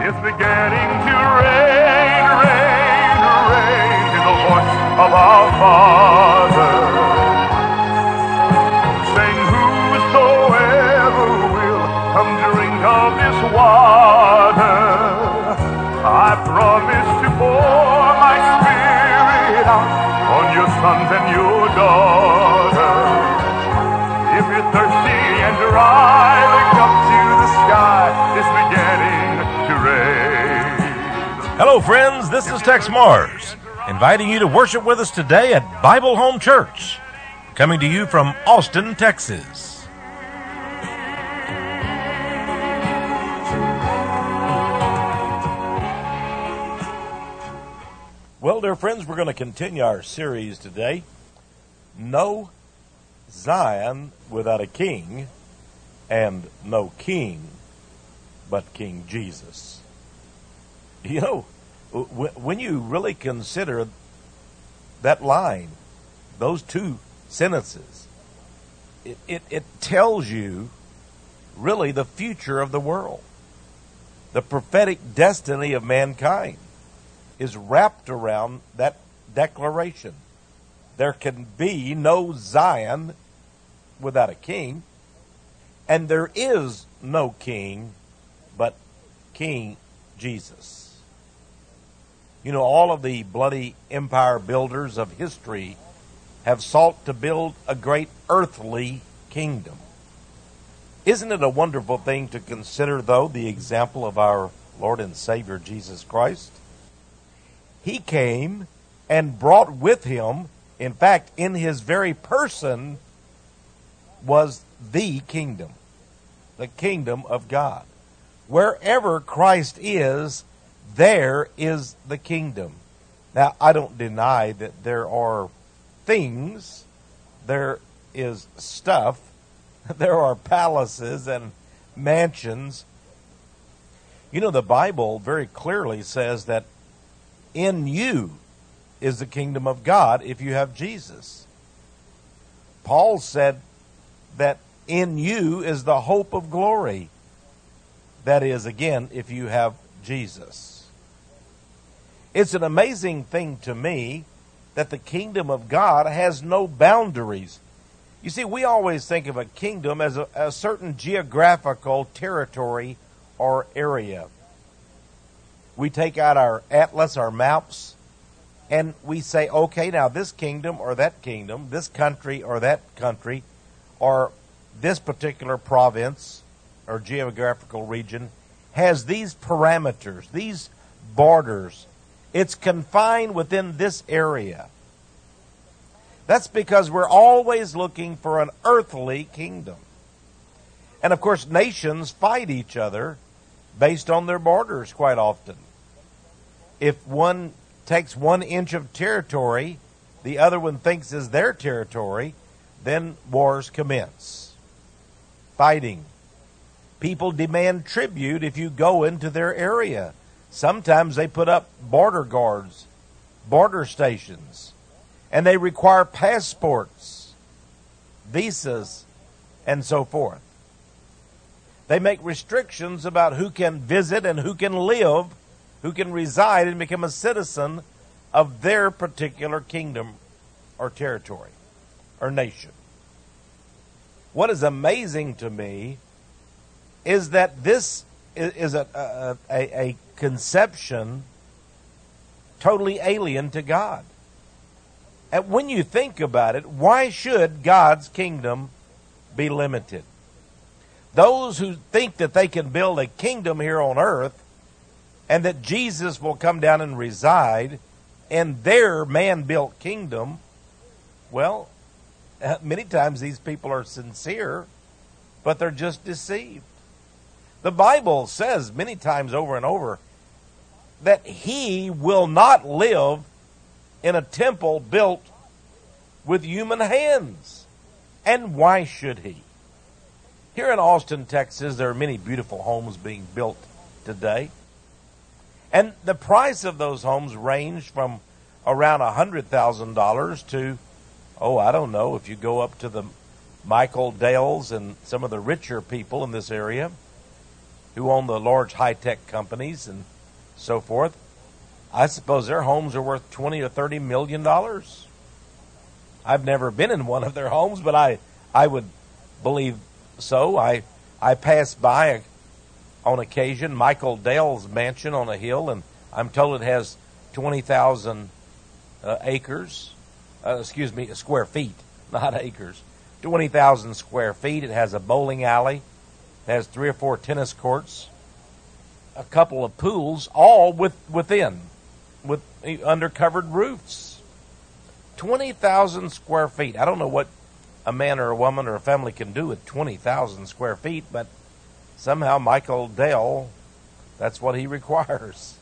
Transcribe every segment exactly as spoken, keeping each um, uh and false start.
is beginning to reign, reign, reign in the voice of our Father, saying, whosoever will come drink of this water, I promise to pour my spirit out on your sons and your daughters. If you're thirsty and dry, look up to the sky, it's beginning to rain. Hello, friends. This is Tex Mars, inviting you to worship with us today at Bible Home Church, coming to you from Austin, Texas. Well, dear friends, we're going to continue our series today, No Zion Without a King, and no king but King Jesus. You know, when you really consider that line, those two sentences, it, it, it tells you really the future of the world. The prophetic destiny of mankind is wrapped around that declaration. There can be no Zion without a king, and there is no king but King Jesus. You know, all of the bloody empire builders of history have sought to build a great earthly kingdom. Isn't it a wonderful thing to consider, though, the example of our Lord and Savior Jesus Christ? He came and brought with him, in fact, in his very person, was the kingdom, the kingdom of God. Wherever Christ is, there is the kingdom. Now, I don't deny that there are things, there is stuff, there are palaces and mansions. You know, the Bible very clearly says that in you is the kingdom of God if you have Jesus. Paul said that in you is the hope of glory. That is, again, if you have Jesus. It's an amazing thing to me that the kingdom of God has no boundaries. You see, we always think of a kingdom as a, a certain geographical territory or area. We take out our atlas, our maps, and we say, okay, now this kingdom or that kingdom, this country or that country, or this particular province or geographical region has these parameters, these borders. It's confined within this area. That's because we're always looking for an earthly kingdom. And of course, nations fight each other based on their borders quite often. If one takes one inch of territory, the other one thinks is their territory, then wars commence. Fighting. People demand tribute if you go into their area. Sometimes they put up border guards, border stations, and they require passports, visas, and so forth. They make restrictions about who can visit and who can live, who can reside and become a citizen of their particular kingdom or territory or nation. What is amazing to me is that this is a, a, a, a conception totally alien to God. And when you think about it, why should God's kingdom be limited? Those who think that they can build a kingdom here on earth and that Jesus will come down and reside in their man-built kingdom, well, many times these people are sincere, but they're just deceived. The Bible says many times over and over that he will not live in a temple built with human hands. And why should he? Here in Austin, Texas, there are many beautiful homes being built today. And the price of those homes range from around one hundred thousand dollars to, oh, I don't know, if you go up to the Michael Dales and some of the richer people in this area, who own the large high-tech companies and so forth, I suppose their homes are worth twenty or thirty million dollars. I've never been in one of their homes, but I, I would believe so. I I pass by on occasion Michael Dell's mansion on a hill, and I'm told it has twenty thousand uh, acres. Uh, excuse me, square feet, not acres. twenty thousand square feet. It has a bowling alley. It has three or four tennis courts, a couple of pools, all with within, with under covered roofs. twenty thousand square feet. I don't know what a man or a woman or a family can do with twenty thousand square feet, but somehow Michael Dell, that's what he requires.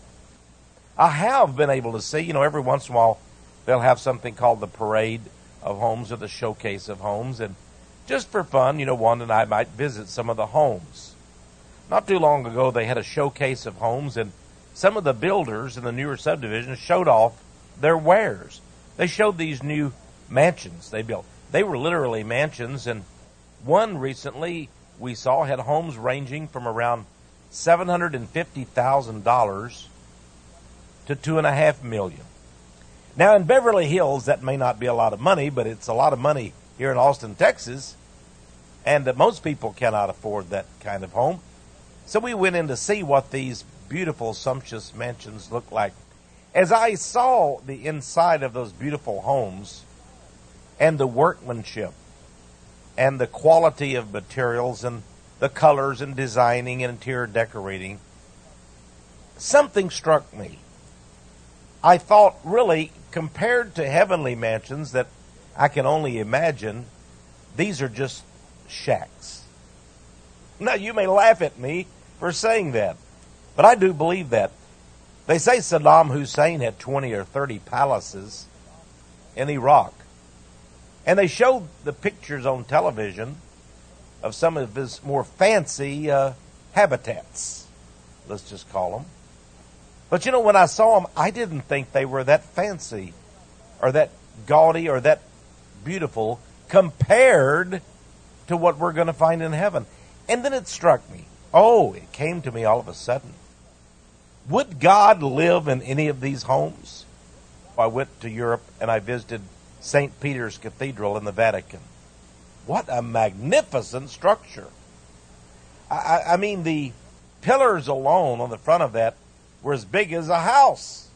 I have been able to see, you know, every once in a while they'll have something called the Parade of Homes or the Showcase of Homes, and just for fun, you know, Wanda and I might visit some of the homes. Not too long ago, they had a showcase of homes, and some of the builders in the newer subdivisions showed off their wares. They showed these new mansions they built. They were literally mansions, and one recently we saw had homes ranging from around seven hundred fifty thousand dollars to two and a half million. Now, in Beverly Hills, that may not be a lot of money, but it's a lot of money here in Austin, Texas, and that most people cannot afford that kind of home. So we went in to see what these beautiful, sumptuous mansions look like. As I saw the inside of those beautiful homes and the workmanship and the quality of materials and the colors and designing and interior decorating, something struck me. I thought, really, compared to heavenly mansions that I can only imagine, these are just shacks. Now, you may laugh at me for saying that, but I do believe that. They say Saddam Hussein had twenty or thirty palaces in Iraq. And they showed the pictures on television of some of his more fancy uh, habitats, let's just call them. But you know, when I saw them, I didn't think they were that fancy or that gaudy or that beautiful compared to what we're going to find in heaven. And then it struck me. Oh, it came to me all of a sudden. Would God live in any of these homes? I went to Europe and I visited Saint Peter's Cathedral in the Vatican. What a magnificent structure. I, I mean, the pillars alone on the front of that were as big as a house.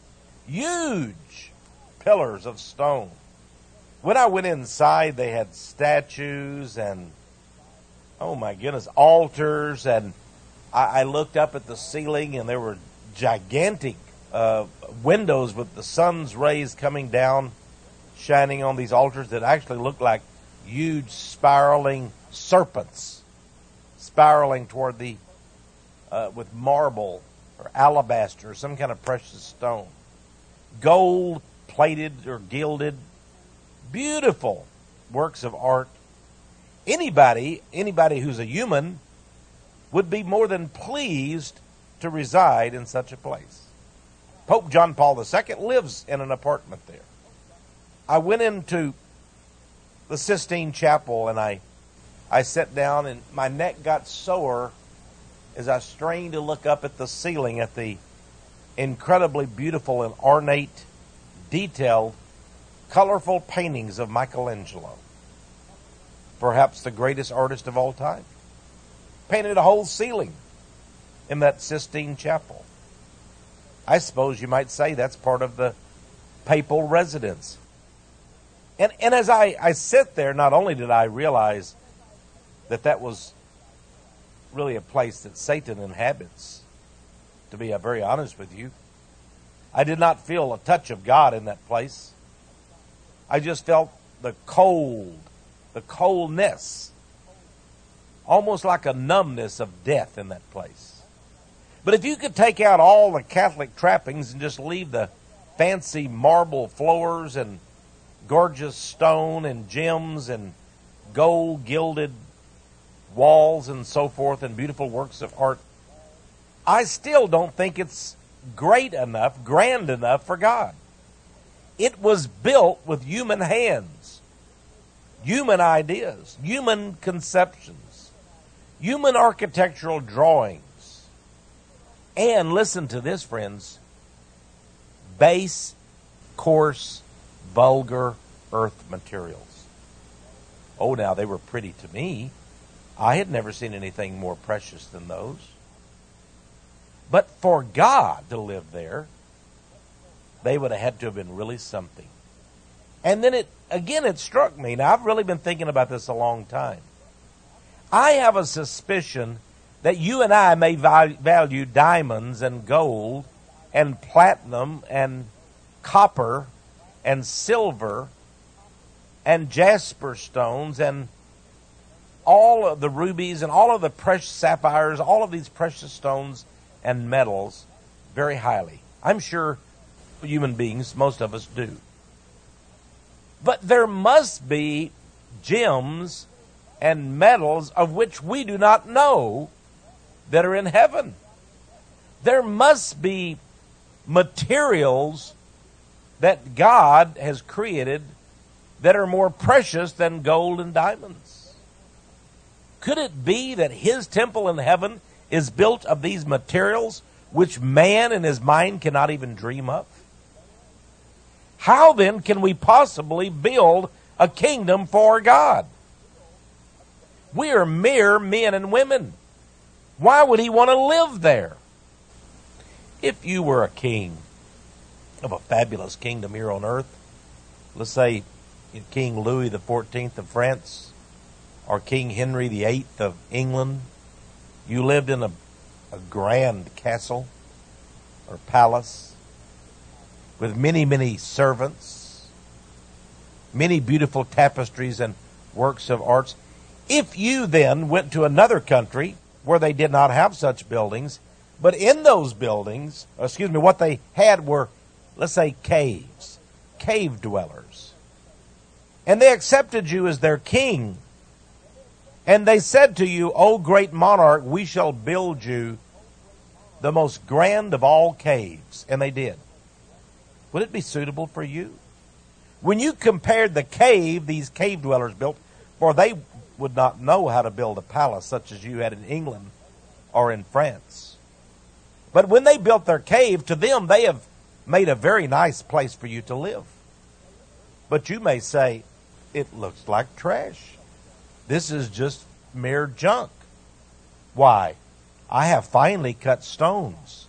Huge pillars of stone. When I went inside, they had statues and, oh my goodness, altars. And I, I looked up at the ceiling and there were gigantic uh, windows with the sun's rays coming down, shining on these altars that actually looked like huge spiraling serpents, spiraling toward the, uh, with marble or alabaster, or some kind of precious stone. Gold plated or gilded, beautiful works of art. Anybody, anybody who's a human would be more than pleased to reside in such a place. Pope John Paul the Second lives in an apartment there. I went into the Sistine Chapel and I, I sat down and my neck got sore as I strained to look up at the ceiling at the incredibly beautiful and ornate, detailed, colorful paintings of Michelangelo. Perhaps the greatest artist of all time. Painted a whole ceiling in that Sistine Chapel. I suppose you might say that's part of the papal residence. And, and as I, I sit there, not only did I realize that that was really a place that Satan inhabits, to be very honest with you, I did not feel a touch of God in that place. I just felt the cold, the coldness, almost like a numbness of death in that place. But if you could take out all the Catholic trappings and just leave the fancy marble floors and gorgeous stone and gems and gold gilded walls and so forth and beautiful works of art, I still don't think it's great enough, grand enough for God. It was built with human hands, human ideas, human conceptions, human architectural drawings, and listen to this, friends, base, coarse, vulgar earth materials. Oh, now they were pretty to me. I had never seen anything more precious than those. But for God to live there, they would have had to have been really something. And then it, again, it struck me. Now, I've really been thinking about this a long time. I have a suspicion that you and I may value diamonds and gold and platinum and copper and silver and jasper stones and all of the rubies and all of the precious sapphires, all of these precious stones and metals very highly. I'm sure human beings, most of us do. But there must be gems and metals of which we do not know that are in heaven. There must be materials that God has created that are more precious than gold and diamonds. Could it be that his temple in heaven is built of these materials which man in his mind cannot even dream of? How then can we possibly build a kingdom for God? We are mere men and women. Why would he want to live there? If you were a king of a fabulous kingdom here on earth, let's say King Louis the fourteenth of France or King Henry the eighth of England, you lived in a, a grand castle or palace with many, many servants, many beautiful tapestries and works of arts. If you then went to another country where they did not have such buildings, but in those buildings, excuse me, what they had were, let's say, caves, cave dwellers. And they accepted you as their king. And they said to you, O great monarch, we shall build you the most grand of all caves. And they did. Would it be suitable for you? When you compared the cave these cave dwellers built, for they would not know how to build a palace such as you had in England or in France. But when they built their cave, to them they have made a very nice place for you to live. But you may say, it looks like trash. This is just mere junk. Why? I have finely cut stones.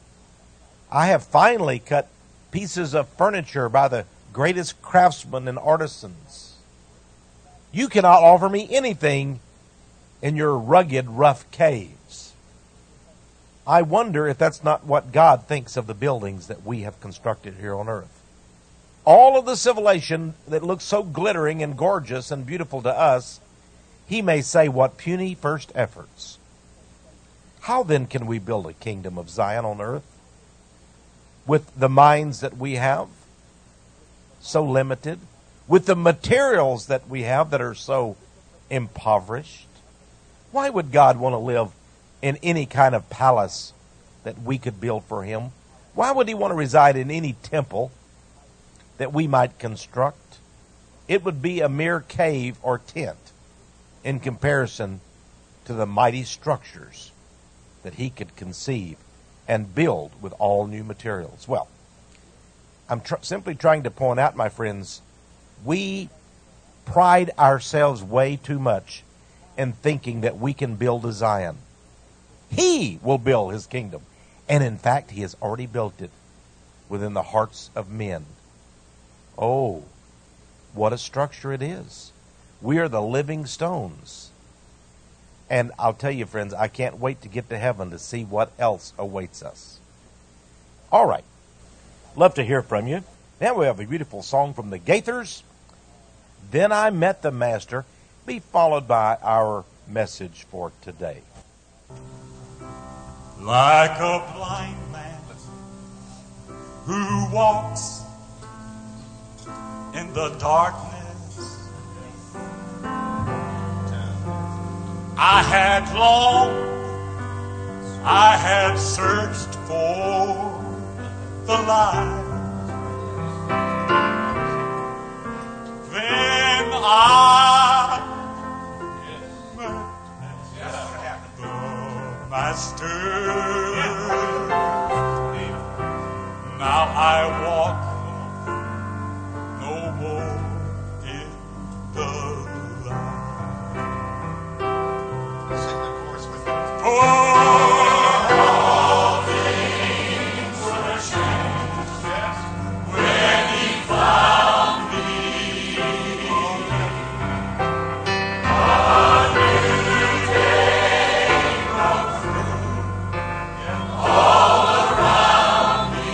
I have finely cut pieces of furniture by the greatest craftsmen and artisans. You cannot offer me anything in your rugged, rough caves. I wonder if that's not what God thinks of the buildings that we have constructed here on earth. All of the civilization that looks so glittering and gorgeous and beautiful to us, he may say, what puny first efforts. How then can we build a kingdom of Zion on earth with the minds that we have, so limited, with the materials that we have that are so impoverished? Why would God want to live in any kind of palace that we could build for him? Why would he want to reside in any temple that we might construct? It would be a mere cave or tent in comparison to the mighty structures that he could conceive and build with all new materials. Well, I'm tr- simply trying to point out, my friends, we pride ourselves way too much in thinking that we can build a Zion. He will build his kingdom. And in fact, he has already built it within the hearts of men. Oh, what a structure it is. We are the living stones. And I'll tell you, friends, I can't wait to get to heaven to see what else awaits us. All right. Love to hear from you. Now we have a beautiful song from the Gaithers. Then I Met the Master, be followed by our message for today. Like a blind man who walks in the darkness, I had long, I had searched for the light. Then I met Master. Now I walk no more in the light. Sing the chorus with me. For all things were changed, yes, when He found me. A new day broke through all around me.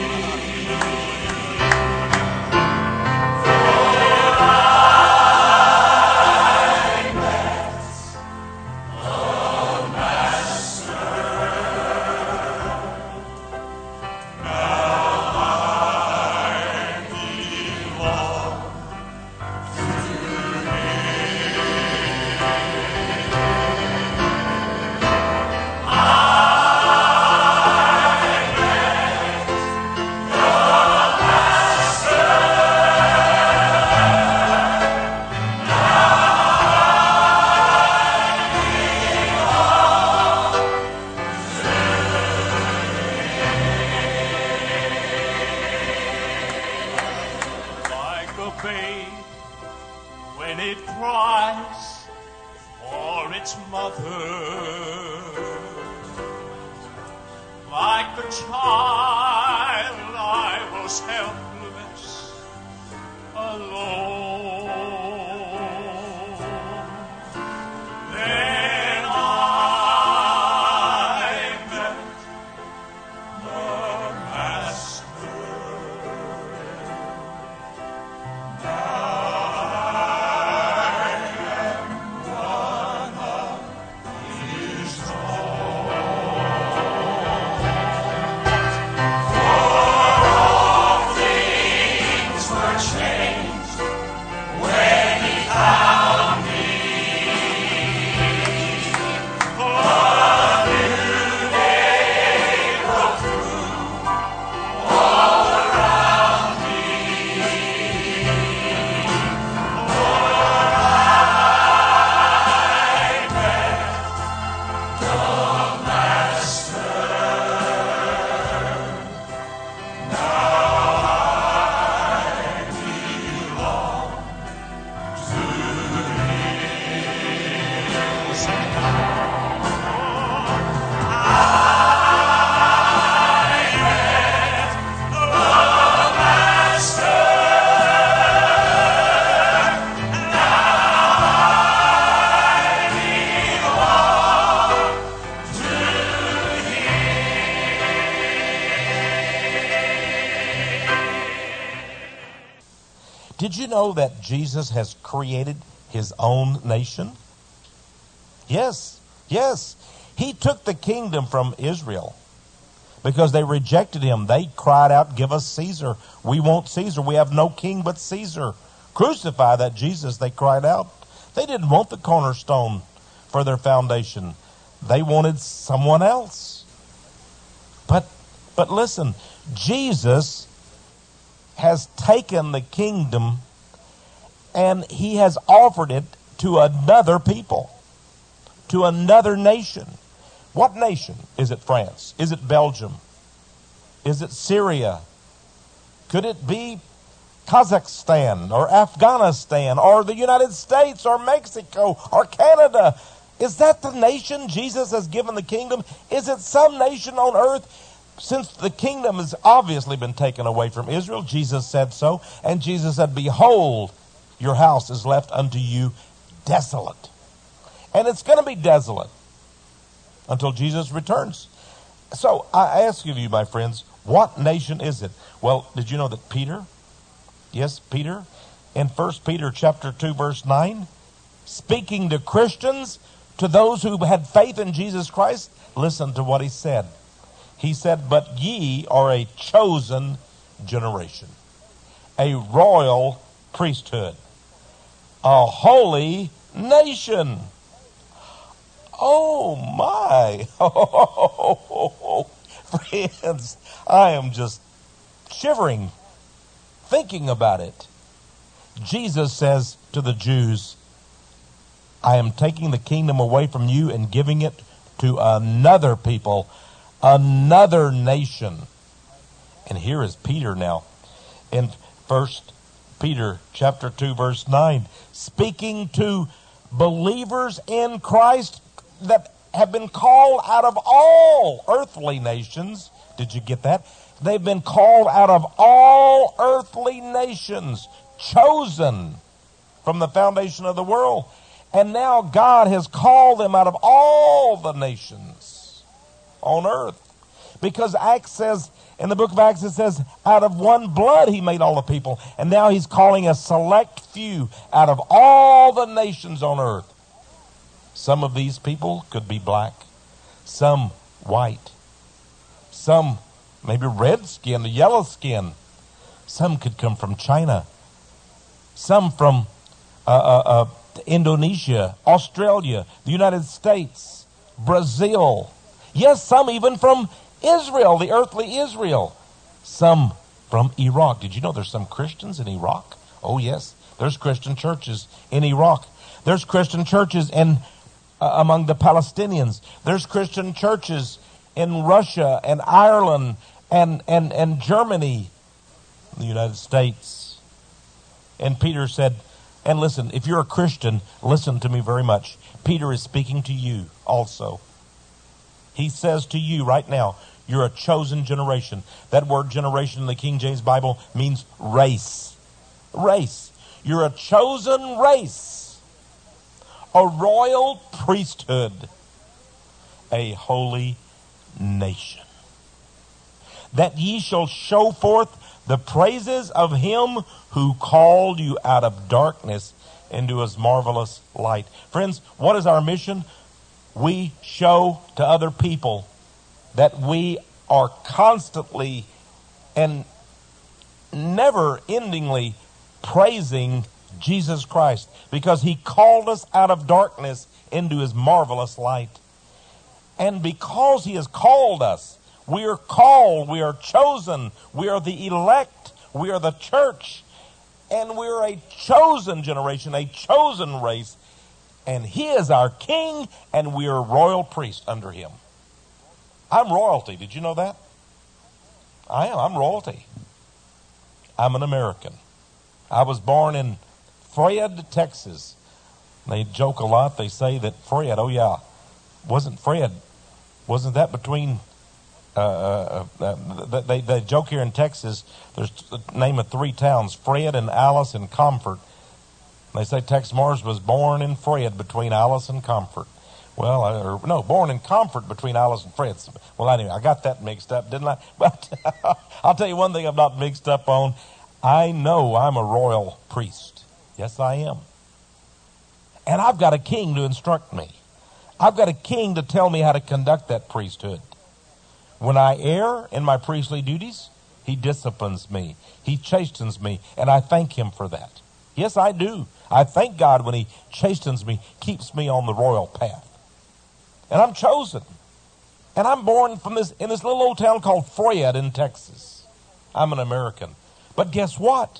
Like a babe when it cries for its mother, like the child I was helpless, alone. Then I met the Master. Did you know that Jesus has created his own nation? Yes, yes. He took the kingdom from Israel because they rejected him. They cried out, "Give us Caesar. We want Caesar. We have no king but Caesar. Crucify that Jesus," they cried out. They didn't want the cornerstone for their foundation. They wanted someone else. But, but listen, Jesus has taken the kingdom and he has offered it to another people, to another nation. What nation? Is it France? Is it Belgium? Is it Syria? Could it be Kazakhstan or Afghanistan or the United States or Mexico or Canada? Is that the nation Jesus has given the kingdom? Is it some nation on earth? Since the kingdom has obviously been taken away from Israel, Jesus said so, and Jesus said, "Behold, your house is left unto you desolate." And it's going to be desolate until Jesus returns. So I ask you, my friends, what nation is it? Well, did you know that Peter, yes, Peter, in First Peter chapter two, verse nine, speaking to Christians, to those who had faith in Jesus Christ, listen to what he said. He said, "But ye are a chosen generation, a royal priesthood, a holy nation." Oh my. Oh, friends, I am just shivering thinking about it. Jesus says to the Jews, "I am taking the kingdom away from you and giving it to another people, another nation. And here is Peter now in First Peter chapter two, verse nine, speaking to believers in Christ that have been called out of all earthly nations. Did you get that? They've been called out of all earthly nations, chosen from the foundation of the world. And now God has called them out of all the nations on earth. Because Acts says, in the book of Acts, it says, out of one blood he made all the people. And now he's calling a select few out of all the nations on earth. Some of these people could be black, some white, some maybe red skin, yellow skin. Some could come from China, some from uh, uh, uh, Indonesia, Australia, the United States, Brazil. Yes, some even from Israel, the earthly Israel. Some from Iraq. Did you know there's some Christians in Iraq? Oh, yes. There's Christian churches in Iraq. There's Christian churches in uh, among the Palestinians. There's Christian churches in Russia and Ireland and, and, and Germany, the United States. And Peter said, and listen, if you're a Christian, listen to me very much. Peter is speaking to you also. He says to you right now, you're a chosen generation. That word generation in the King James Bible means race. Race. You're a chosen race. A royal priesthood. A holy nation. That ye shall show forth the praises of him who called you out of darkness into his marvelous light. Friends, what is our mission? We show to other people that we are constantly and never-endingly praising Jesus Christ because he called us out of darkness into his marvelous light. And because he has called us, we are called, we are chosen, we are the elect, we are the church, and we are a chosen generation, a chosen race. And he is our king, and we are royal priests under him. I'm royalty. Did you know that? I am. I'm royalty. I'm an American. I was born in Fred, Texas. They joke a lot. They say that Fred, oh yeah, wasn't Fred, wasn't that between, uh, uh, uh, they, they joke here in Texas, there's the name of three towns, Fred and Alice and Comfort. They say Tex Mars was born in Fred between Alice and Comfort. Well, I, or, no, born in Comfort between Alice and Fred. Well, anyway, I got that mixed up, didn't I? But I'll tell you one thing I'm not mixed up on. I know I'm a royal priest. Yes, I am. And I've got a king to instruct me. I've got a king to tell me how to conduct that priesthood. When I err in my priestly duties, he disciplines me. He chastens me, and I thank him for that. Yes, I do. I thank God when he chastens me, keeps me on the royal path. And I'm chosen. And I'm born from this in this little old town called Fred in Texas. I'm an American. But guess what?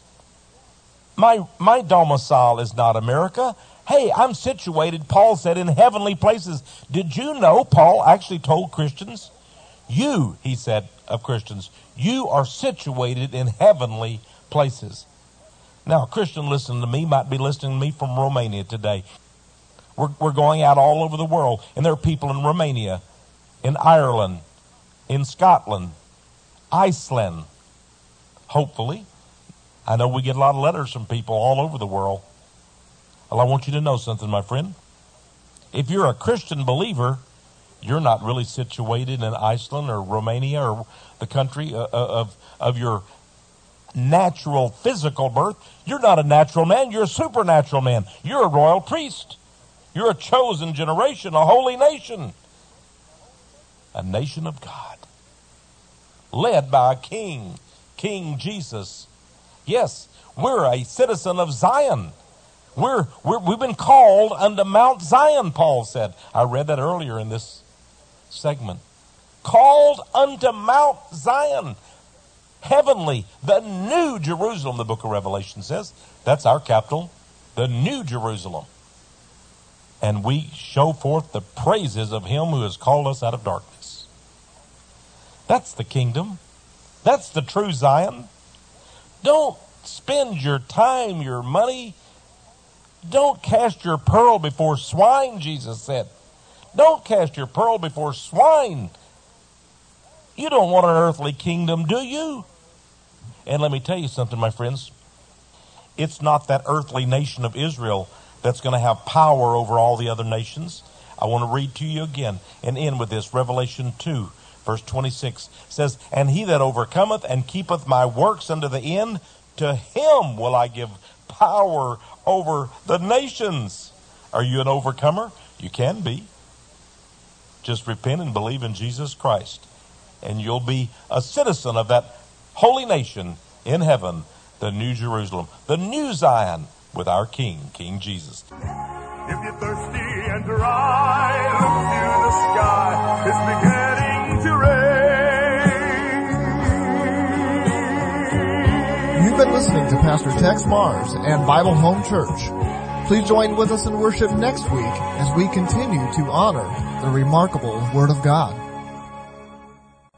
My my domicile is not America. Hey, I'm situated, Paul said, in heavenly places. Did you know Paul actually told Christians? You, he said of Christians, you are situated in heavenly places. Now, a Christian listening to me might be listening to me from Romania today. We're, we're going out all over the world, and there are people in Romania, in Ireland, in Scotland, Iceland. Hopefully. I know we get a lot of letters from people all over the world. Well, I want you to know something, my friend. If you're a Christian believer, you're not really situated in Iceland or Romania or the country of, of, of your natural physical birth. You're not a natural man. You're a supernatural man. You're a royal priest. You're a chosen generation, a holy nation. A nation of God. Led by a king, King Jesus. Yes, we're a citizen of Zion. We're, we're, we've been called unto Mount Zion, Paul said. I read that earlier in this segment. Called unto Mount Zion. Heavenly, the new Jerusalem, the book of Revelation says. That's our capital, the new Jerusalem. and we show forth the praises of him who has called us out of darkness. That's the kingdom. That's the true Zion. Don't spend your time, your money. Don't cast your pearl before swine, Jesus said. Don't cast your pearl before swine. You don't want an earthly kingdom, do you? And let me tell you something, my friends. It's not that earthly nation of Israel that's going to have power over all the other nations. I want to read to you again and end with this. Revelation two, verse twenty-six says, "And he that overcometh and keepeth my works unto the end, to him will I give power over the nations." Are you an overcomer? You can be. Just repent and believe in Jesus Christ, and you'll be a citizen of that holy nation in heaven, the New Jerusalem, the New Zion, with our King, King Jesus. If you're thirsty and dry, look to the sky. It's beginning to rain. You've been listening to Pastor Tex Mars and Bible Home Church. Please join with us in worship next week as we continue to honor the remarkable Word of God.